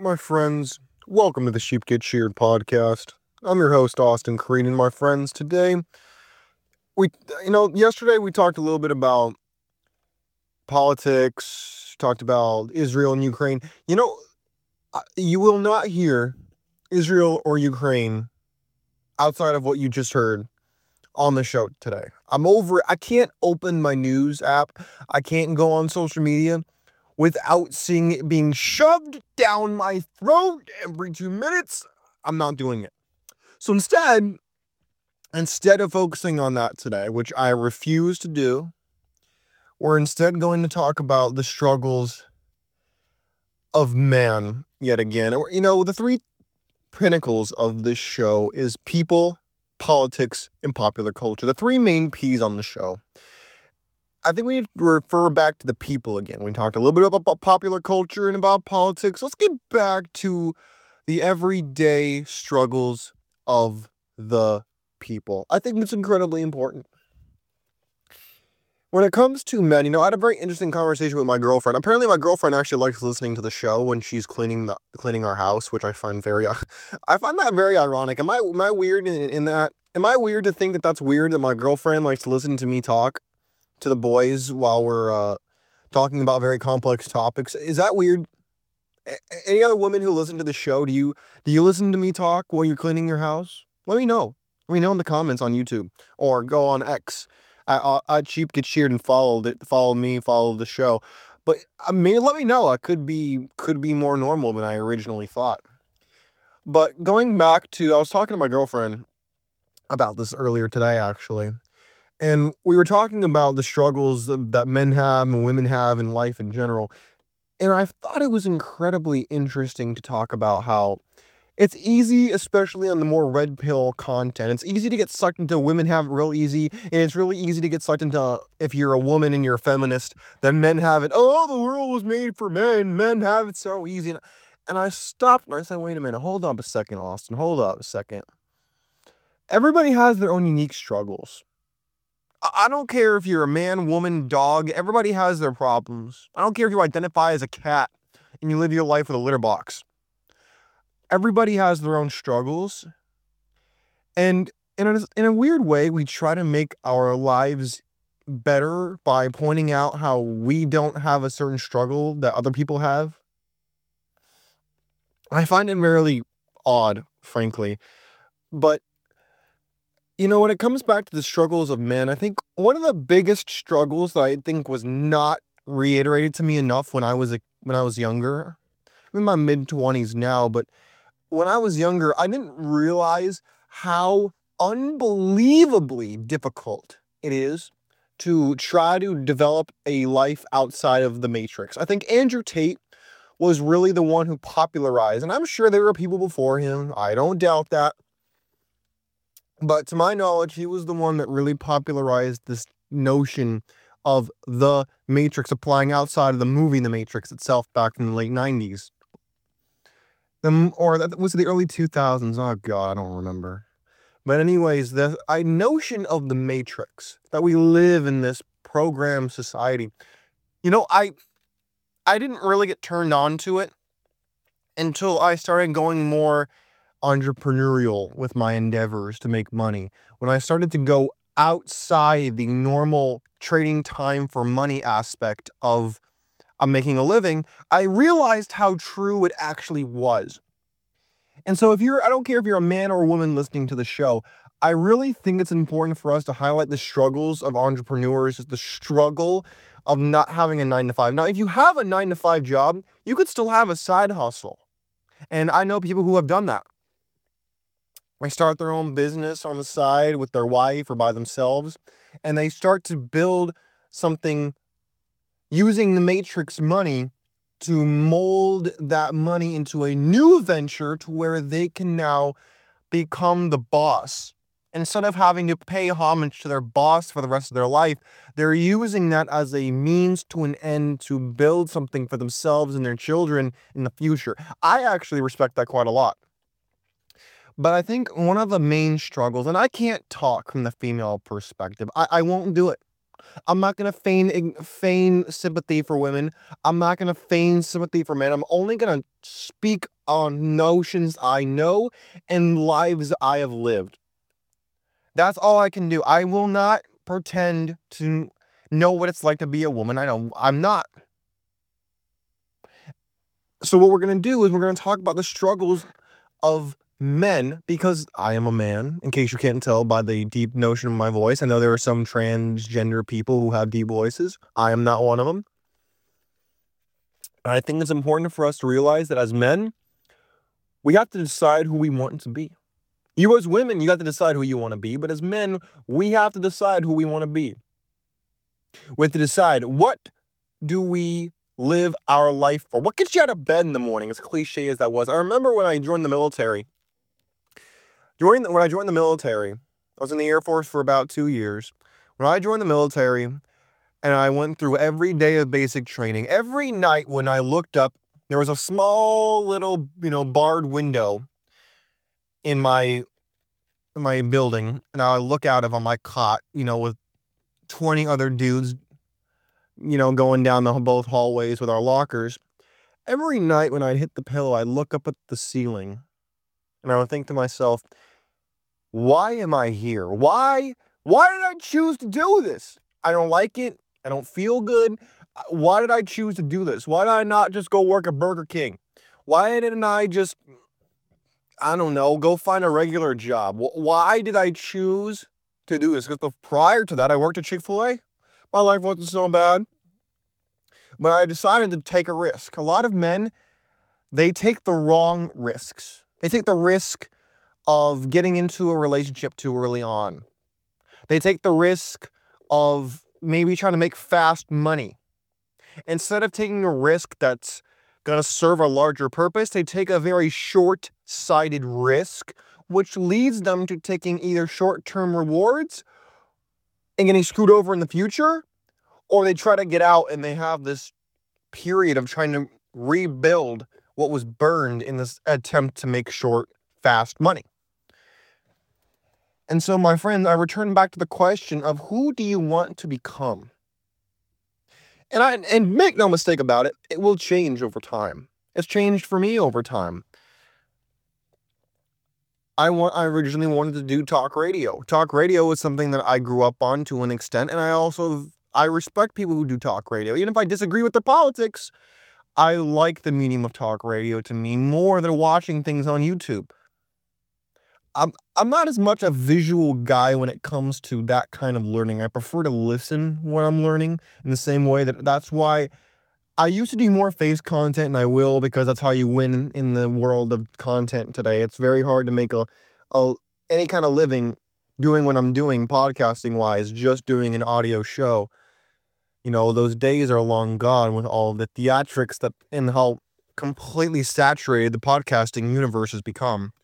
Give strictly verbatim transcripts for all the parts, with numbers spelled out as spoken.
My friends, welcome to the Sheep Get Sheared podcast. I'm your host, Austin Creed, and my friends, today, we, you know, yesterday we talked a little bit about politics, talked about Israel and Ukraine. You know, you will not hear Israel or Ukraine outside of what you just heard on the show today. I'm over it. I can't open my news app. I can't go on social media without seeing it being shoved down my throat every two minutes. I'm not doing it. So instead, instead of focusing on that today, which I refuse to do, we're instead going to talk about the struggles of man yet again. You know, the three pinnacles of this show is people, politics, and popular culture. The three main P's on the show. I think we need to refer back to the people again. We talked a little bit about popular culture and about politics. Let's get back to the everyday struggles of the people. I think it's incredibly important. When it comes to men, you know, I had a very interesting conversation with my girlfriend. Apparently, my girlfriend actually likes listening to the show when she's cleaning the cleaning our house, which I find very, I find that very ironic. Am I am I weird in, in that? Am I weird to think that that's weird that my girlfriend likes to listen to me talk to the boys while we're uh, talking about very complex topics? Is that weird? A- any other women who listen to the show, do you do you listen to me talk while you're cleaning your house? Let me know. Let me know in the comments on YouTube or go on X. I, I, I Sheep Get Sheared and follow the, follow me, follow the show. But I mean, let me know. I could be could be more normal than I originally thought. But going back to, I was talking to my girlfriend about this earlier today, actually. And we were talking about the struggles that men have and women have in life in general. And I thought it was incredibly interesting to talk about how it's easy, especially on the more red pill content. It's easy to get sucked into women have it real easy. And it's really easy to get sucked into, if you're a woman and you're a feminist, then men have it. Oh, the world was made for men. Men have it so easy. And, and I stopped and I said, wait a minute. Hold up a second, Austin. Hold up a second. Everybody has their own unique struggles. I don't care if you're a man, woman, dog. Everybody has their problems. I don't care if you identify as a cat and you live your life with a litter box. Everybody has their own struggles. And in a, in a weird way, we try to make our lives better by pointing out how we don't have a certain struggle that other people have. I find it really odd, frankly. But you know, when it comes back to the struggles of men, I think one of the biggest struggles that I think was not reiterated to me enough when I was a, when I was younger. I'm in my mid twenties now, but when I was younger, I didn't realize how unbelievably difficult it is to try to develop a life outside of the Matrix. I think Andrew Tate was really the one who popularized, and I'm sure there were people before him. I don't doubt that. But to my knowledge, he was the one that really popularized this notion of the Matrix applying outside of the movie The Matrix itself back in the late nineties. The, or that was the early two thousands. Oh, God, I don't remember. But anyways, the I, notion of the Matrix, that we live in this program society, you know, I I didn't really get turned on to it until I started going more entrepreneurial with my endeavors to make money. When I started to go outside the normal trading time for money aspect of I'm making a living, I realized how true it actually was. And so if you're, I don't care if you're a man or a woman listening to the show, I really think it's important for us to highlight the struggles of entrepreneurs, the struggle of not having a nine to five. Now, if you have a nine to five job, you could still have a side hustle. And I know people who have done that. They start their own business on the side with their wife or by themselves, and they start to build something using the Matrix money to mold that money into a new venture to where they can now become the boss. Instead of having to pay homage to their boss for the rest of their life, they're using that as a means to an end to build something for themselves and their children in the future. I actually respect that quite a lot. But I think one of the main struggles, and I can't talk from the female perspective, I, I won't do it. I'm not gonna feign feign sympathy for women. I'm not gonna feign sympathy for men. I'm only gonna speak on notions I know and lives I have lived. That's all I can do. I will not pretend to know what it's like to be a woman. I don't I'm not. So what we're gonna do is we're gonna talk about the struggles of men, because I am a man, in case you can't tell by the deep notion of my voice. I know there are some transgender people who have deep voices. I am not one of them. I think it's important for us to realize that as men, we have to decide who we want to be. You as women, you have to decide who you want to be, but as men, we have to decide who we want to be. We have to decide, what do we live our life for? What gets you out of bed in the morning, as cliche as that was? I remember when I joined the military. During the, when I joined the military, I was in the Air Force for about two years. When I joined the military and I went through every day of basic training, every night when I looked up, there was a small little, you know, barred window in my in my building, and I would look out of on my cot, you know, with twenty other dudes, you know, going down the both hallways with our lockers. Every night when I'd hit the pillow, I'd look up at the ceiling, and I would think to myself, why am I here? Why? Why did I choose to do this? I don't like it. I don't feel good. Why did I choose to do this? Why did I not just go work at Burger King? Why didn't I just, I don't know, go find a regular job? Why did I choose to do this? Because prior to that, I worked at Chick-fil-A. My life wasn't so bad. But I decided to take a risk. A lot of men, they take the wrong risks. They take the risk of getting into a relationship too early on. They take the risk of maybe trying to make fast money. Instead of taking a risk that's going to serve a larger purpose, they take a very short-sighted risk, which leads them to taking either short-term rewards and getting screwed over in the future, or they try to get out and they have this period of trying to rebuild what was burned in this attempt to make short, fast money. And so, my friend, I return back to the question of, who do you want to become? And I and make no mistake about it, it will change over time. It's changed for me over time. I want I originally wanted to do talk radio. Talk radio is something that I grew up on to an extent, and I also I respect people who do talk radio. Even if I disagree with their politics, I like the medium of talk radio to me more than watching things on YouTube. I'm I'm not as much a visual guy when it comes to that kind of learning. I prefer to listen when I'm learning, in the same way that that's why I used to do more face content, and I will, because that's how you win in the world of content today. It's very hard to make a, a any kind of living doing what I'm doing podcasting wise, just doing an audio show. You know, those days are long gone with all the theatrics that and how completely saturated the podcasting universe has become.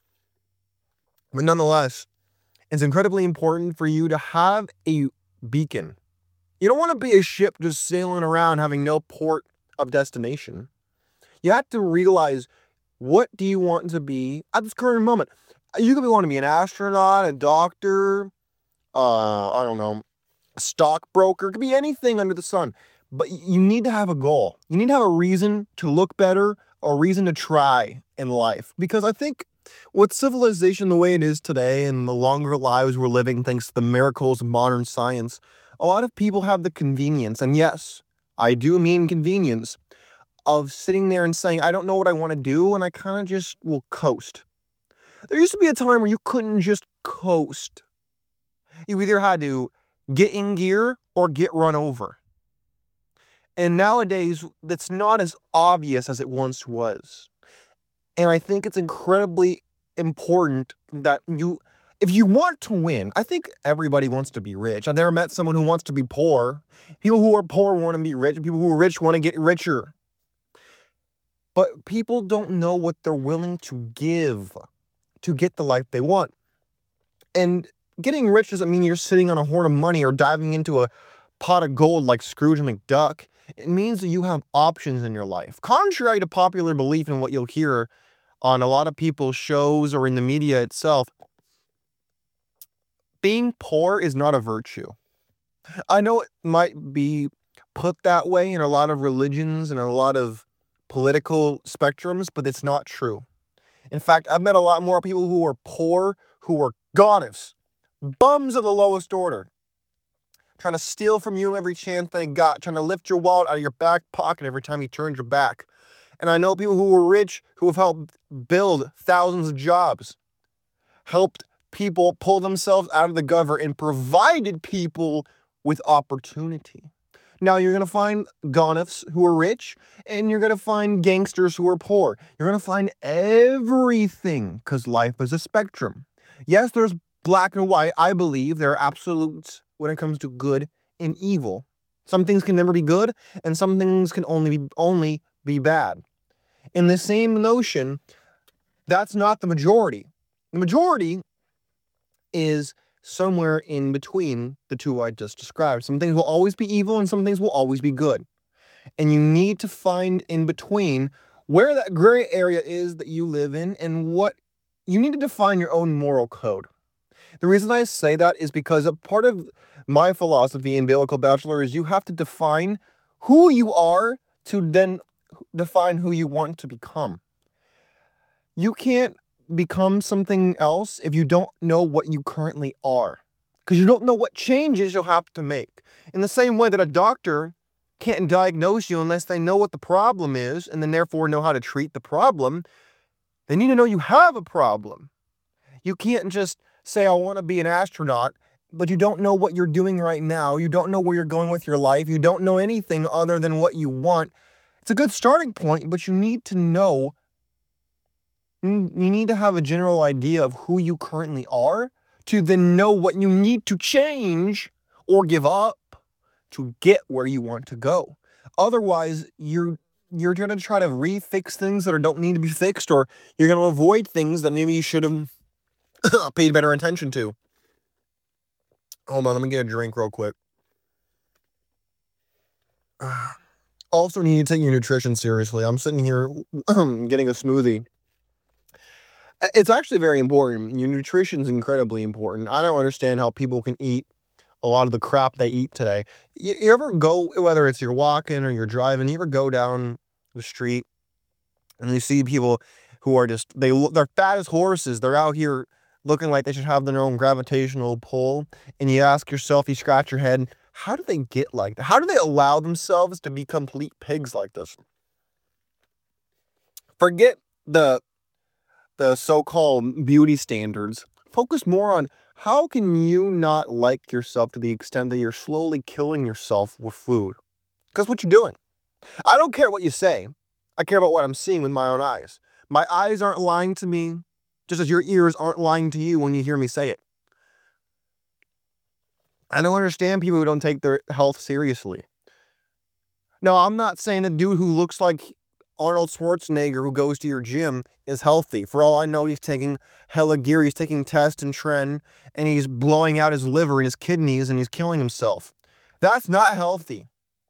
But nonetheless, it's incredibly important for you to have a beacon. You don't want to be a ship just sailing around having no port of destination. You have to realize, what do you want to be at this current moment? You could want to be an astronaut, a doctor, uh, I don't know, a stockbroker. It could be anything under the sun. But you need to have a goal. You need to have a reason to look better, a reason to try in life. Because I think with civilization the way it is today, and the longer lives we're living thanks to the miracles of modern science, a lot of people have the convenience, and yes, I do mean convenience, of sitting there and saying, I don't know what I want to do, and I kind of just will coast. There used to be a time where you couldn't just coast. You either had to get in gear or get run over. And nowadays, that's not as obvious as it once was. And I think it's incredibly important that you, if you want to win, I think everybody wants to be rich. I've never met someone who wants to be poor. People who are poor want to be rich. People who are rich want to get richer. But people don't know what they're willing to give to get the life they want. And getting rich doesn't mean you're sitting on a hoard of money or diving into a pot of gold like Scrooge McDuck. It means that you have options in your life. Contrary to popular belief in what you'll hear on a lot of people's shows or in the media itself, being poor is not a virtue. I know it might be put that way in a lot of religions and a lot of political spectrums, but it's not true. In fact, I've met a lot more people who are poor, who are goddess, bums of the lowest order, trying to steal from you every chance they got, trying to lift your wallet out of your back pocket every time you turned your back. And I know people who were rich who have helped build thousands of jobs, helped people pull themselves out of the gutter, and provided people with opportunity. Now, you're going to find gonifs who are rich, and you're going to find gangsters who are poor. You're going to find everything, because life is a spectrum. Yes, there's black and white. I believe there are absolutes when it comes to good and evil. Some things can never be good, and some things can only be, only be bad. In the same notion, that's not the majority. The majority is somewhere in between the two I just described. Some things will always be evil and some things will always be good. And you need to find in between where that gray area is that you live in, and what you need to define your own moral code. The reason I say that is because a part of my philosophy in Biblical Bachelor is you have to define who you are to then define who you want to become. You can't become something else if you don't know what you currently are, because you don't know what changes you'll have to make. In the same way that a doctor can't diagnose you unless they know what the problem is and then therefore know how to treat the problem, they need to know you have a problem. You can't just say, I want to be an astronaut, but you don't know what you're doing right now. You don't know where you're going with your life. You don't know anything other than what you want. It's a good starting point, but you need to know You need to have a general idea of who you currently are to then know what you need to change or give up to get where you want to go. Otherwise, you're you're going to try to refix things that don't need to be fixed, or you're going to avoid things that maybe you should have paid better attention to. Hold on, let me get a drink real quick. Also, you need to take your nutrition seriously. I'm sitting here getting a smoothie. It's actually very important. Your nutrition is incredibly important. I don't understand how people can eat a lot of the crap they eat today. You, you ever go, whether it's you're walking or you're driving, you ever go down the street and you see people who are just, they, they're fat as horses. They're out here looking like they should have their own gravitational pull. And you ask yourself, you scratch your head, how do they get like that? How do they allow themselves to be complete pigs like this? Forget the the so-called beauty standards. Focus more on how can you not like yourself to the extent that you're slowly killing yourself with food? Because what you're doing. I don't care what you say. I care about what I'm seeing with my own eyes. My eyes aren't lying to me, just as your ears aren't lying to you when you hear me say it. I don't understand people who don't take their health seriously. No, I'm not saying a dude who looks like Arnold Schwarzenegger who goes to your gym is healthy. For all I know, he's taking hella gear, he's taking test and tren, and he's blowing out his liver and his kidneys, and he's killing himself. That's not healthy.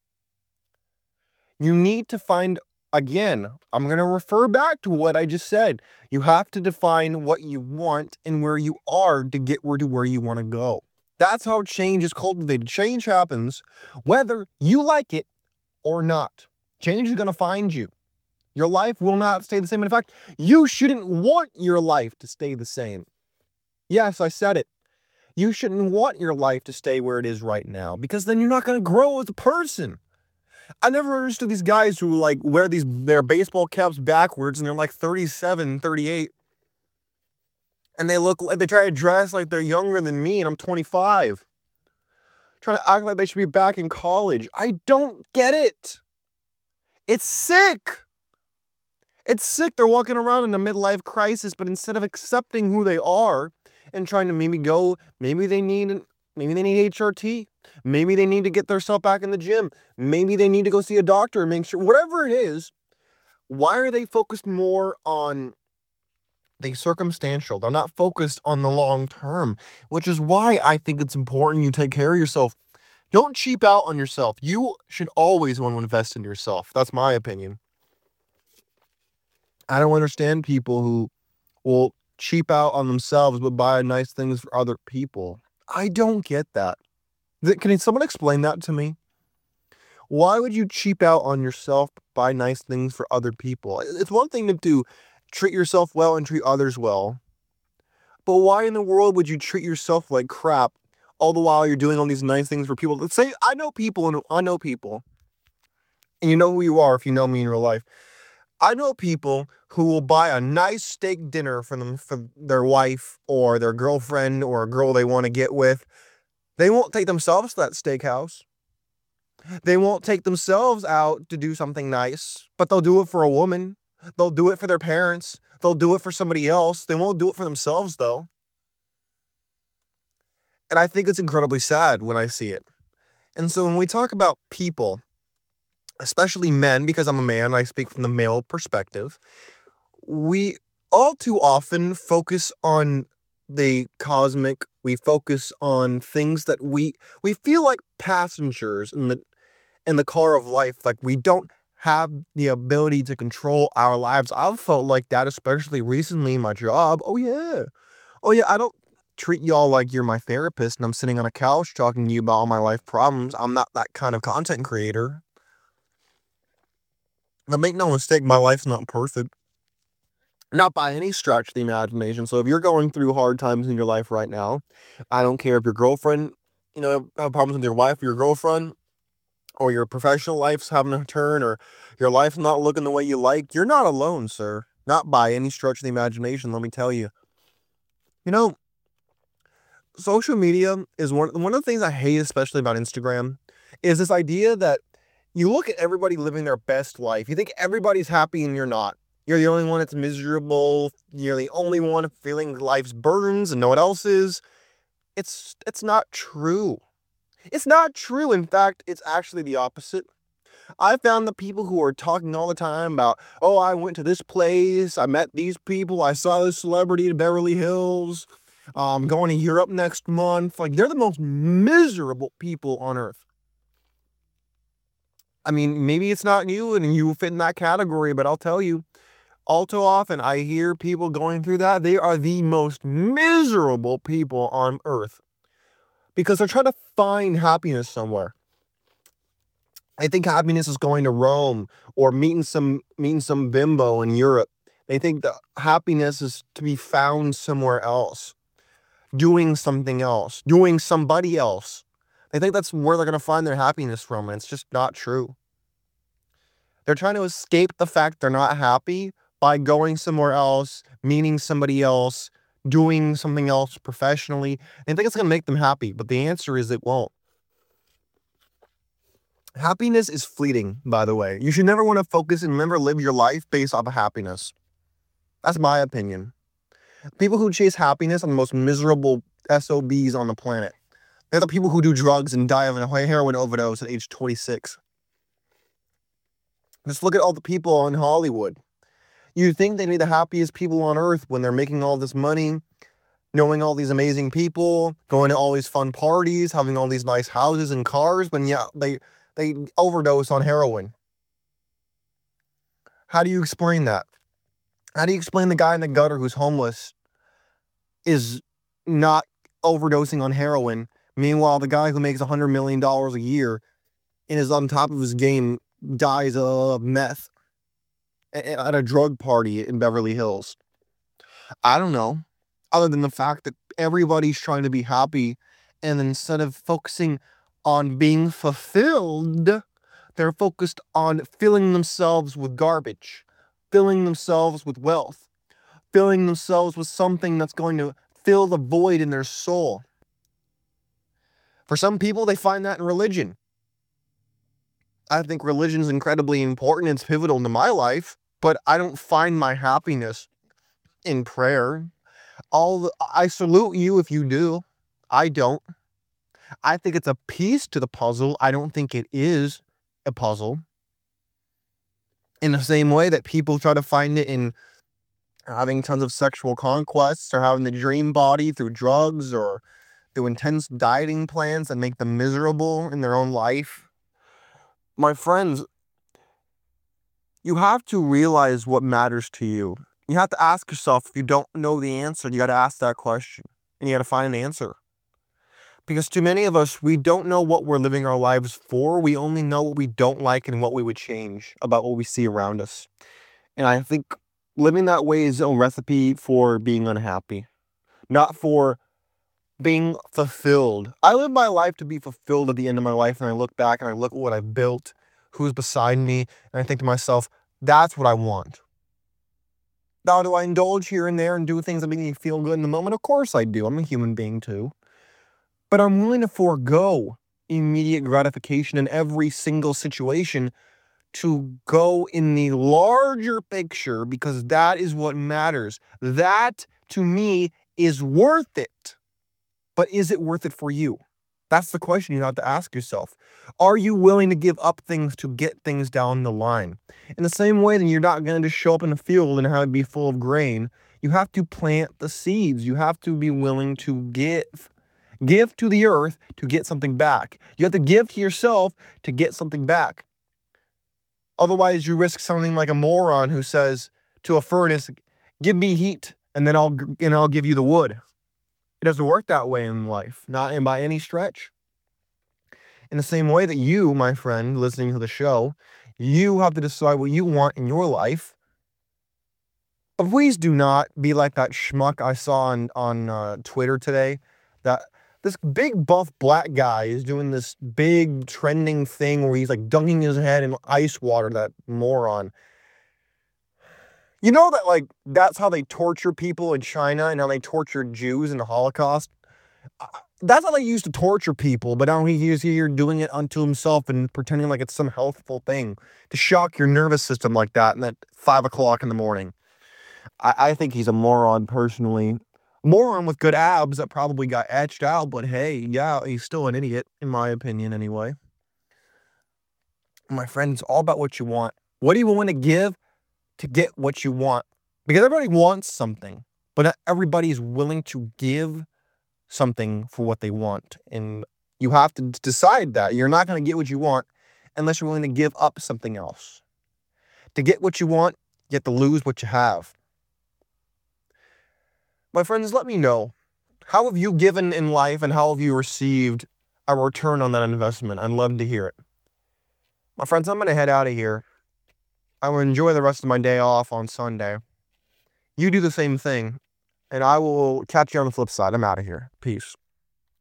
You need to find, again, I'm going to refer back to what I just said. You have to define what you want and where you are to get where to where you want to go. That's how change is cultivated. Change happens whether you like it or not. Change is going to find you. Your life will not stay the same. In fact, you shouldn't want your life to stay the same. Yes, I said it. You shouldn't want your life to stay where it is right now, because then you're not going to grow as a person. I never understood these guys who like wear these their baseball caps backwards and they're like thirty-seven, thirty-eight. And they look like they try to dress like they're younger than me and I'm twenty-five. Trying to act like they should be back in college. I don't get it. It's sick. It's sick. They're walking around in a midlife crisis, but instead of accepting who they are and trying to maybe go, maybe they need, maybe they need H R T. Maybe they need to get themselves back in the gym. Maybe they need to go see a doctor and make sure, whatever it is, why are they focused more on the circumstantial? They're not focused on the long term, which is why I think it's important you take care of yourself. Don't cheap out on yourself. You should always want to invest in yourself. That's my opinion. I don't understand people who will cheap out on themselves but buy nice things for other people. I don't get that. Th- Can someone explain that to me? Why would you cheap out on yourself, buy nice things for other people? It's one thing to do, treat yourself well and treat others well. But why in the world would you treat yourself like crap all the while you're doing all these nice things for people? Let's say I know people and I know people, and you know who you are if you know me in real life. I know people who will buy a nice steak dinner for them for their wife or their girlfriend or a girl they want to get with. They won't take themselves to that steakhouse. They won't take themselves out to do something nice, but they'll do it for a woman. They'll do it for their parents. They'll do it for somebody else. They won't do it for themselves, though. And I think it's incredibly sad when I see it. And so when we talk about people, especially men, because I'm a man, I speak from the male perspective, we all too often focus on the cosmic. We focus on things that we we feel like passengers in the in the car of life. Like we don't have the ability to control our lives. I've felt like that, especially recently in my job. Oh yeah. Oh yeah, I don't treat y'all like you're my therapist and I'm sitting on a couch talking to you about all my life problems. I'm not that kind of content creator. Now make no mistake, my life's not perfect. Not by any stretch of the imagination. So if you're going through hard times in your life right now, I don't care if your girlfriend, you know, have problems with your wife or your girlfriend, or your professional life's having a turn, or your life's not looking the way you like, you're not alone, sir. Not by any stretch of the imagination, let me tell you. You know, social media is one, one of the things I hate, especially about Instagram, is this idea that you look at everybody living their best life. You think everybody's happy and you're not. You're the only one that's miserable. You're the only one feeling life's burdens and no one else is. It's, it's not true. It's not true. In fact, it's actually the opposite. I found the people who are talking all the time about, oh, I went to this place, I met these people, I saw this celebrity in Beverly Hills, I'm going to Europe next month. Like, they're the most miserable people on earth. I mean, maybe it's not you and you fit in that category, but I'll tell you, all too often I hear people going through that. They are the most miserable people on earth because they're trying to find happiness somewhere. I think happiness is going to Rome or meeting some meeting some bimbo in Europe. They think that happiness is to be found somewhere else, doing something else, doing somebody else. They think that's where they're going to find their happiness from, and it's just not true. They're trying to escape the fact they're not happy by going somewhere else, meeting somebody else, doing something else professionally. They think it's going to make them happy, but the answer is it won't. Happiness is fleeting, by the way. You should never want to focus and never live your life based off of happiness. That's my opinion. People who chase happiness are the most miserable S O Bs on the planet. They're the people who do drugs and die of a heroin overdose at age twenty-six. Just look at all the people in Hollywood. You think they'd be the happiest people on earth when they're making all this money, knowing all these amazing people, going to all these fun parties, having all these nice houses and cars, but yeah, they they overdose on heroin. How do you explain that? How do you explain the guy in the gutter who's homeless is not overdosing on heroin? Meanwhile, the guy who makes one hundred million dollars a year and is on top of his game dies of meth at a drug party in Beverly Hills. I don't know. Other than the fact that everybody's trying to be happy, and instead of focusing on being fulfilled, they're focused on filling themselves with garbage, filling themselves with wealth, filling themselves with something that's going to fill the void in their soul. For some people, they find that in religion. I think religion is incredibly important. It's pivotal to my life, but I don't find my happiness in prayer. All the, I salute you if you do. I don't. I think it's a piece to the puzzle. I don't think it is a puzzle. In the same way that people try to find it in having tons of sexual conquests or having the dream body through drugs or through intense dieting plans that make them miserable in their own life. My friends, you have to realize what matters to you. You have to ask yourself, if you don't know the answer, you got to ask that question and you got to find an answer. Because too many of us, we don't know what we're living our lives for. We only know what we don't like and what we would change about what we see around us. And I think living that way is a recipe for being unhappy, not for being fulfilled. I live my life to be fulfilled at the end of my life, and I look back and I look at what I've built, who's beside me, and I think to myself, that's what I want. Now, do I indulge here and there and do things that make me feel good in the moment? Of course I do. I'm a human being too. But I'm willing to forego immediate gratification in every single situation to go in the larger picture, because that is what matters. That, to me, is worth it. But is it worth it for you? That's the question you have to ask yourself. Are you willing to give up things to get things down the line? In the same way that you're not going to just show up in a field and have it be full of grain, you have to plant the seeds. You have to be willing to give. Give to the earth to get something back. You have to give to yourself to get something back. Otherwise, you risk sounding like a moron who says to a furnace, give me heat and then I'll and I'll give you the wood. It doesn't work that way in life, not in by any stretch. In the same way that you, my friend, listening to the show, you have to decide what you want in your life. But please do not be like that schmuck I saw on, on uh, Twitter today. That this big buff black guy is doing this big trending thing where he's like dunking his head in ice water, that moron. You know that, like, that's how they torture people in China and how they tortured Jews in the Holocaust? That's how they used to torture people, but now he's here doing it unto himself and pretending like it's some healthful thing to shock your nervous system like that and at five o'clock in the morning. I, I think he's a moron personally. Moron with good abs that probably got etched out, but hey, yeah, he's still an idiot, in my opinion anyway. My friend, it's all about what you want. What do you want to give to get what you want? Because everybody wants something, but not everybody is willing to give something for what they want. And you have to decide that you're not going to get what you want unless you're willing to give up something else. To get what you want, you have to lose what you have. My friends, let me know. How have you given in life and how have you received a return on that investment? I'd love to hear it. My friends, I'm going to head out of here. I will enjoy the rest of my day off on Sunday. You do the same thing, and I will catch you on the flip side. I'm out of here. Peace.